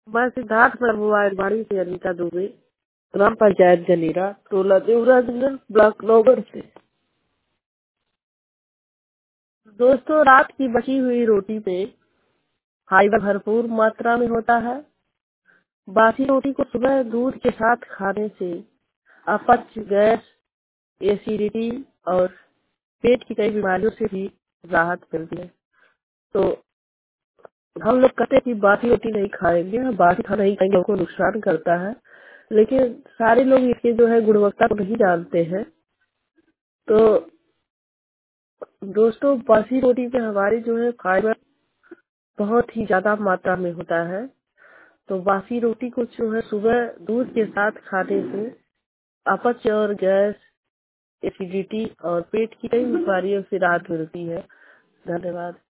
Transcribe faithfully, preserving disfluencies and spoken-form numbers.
मैं सिद्धार्थ मोबाइल से अनीता दुबे, ग्राम पंचायत जनेरा, टोला देवराजगंज, ब्लॉक नौगढ़ से। दोस्तों, रात की बची हुई रोटी में फाइबर भरपूर मात्रा में होता है। बासी रोटी को सुबह दूध के साथ खाने से अपच, गैस, एसिडिटी और पेट की कई बीमारियों से भी राहत मिलती है। तो हम लोग कहते हैं कि बासी रोटी नहीं खाएंगे, बासी खाना नहीं खाएंगे, हमको नुकसान करता है, लेकिन सारे लोग इसके जो है गुणवत्ता को नहीं जानते हैं। तो दोस्तों, बासी रोटी में हमारी जो है फाइबर बहुत ही ज्यादा मात्रा में होता है। तो बासी रोटी को जो है सुबह दूध के साथ खाने से अपच और गैस, एसिडिटी और पेट की कई बीमारियों से राहत मिलती है। धन्यवाद।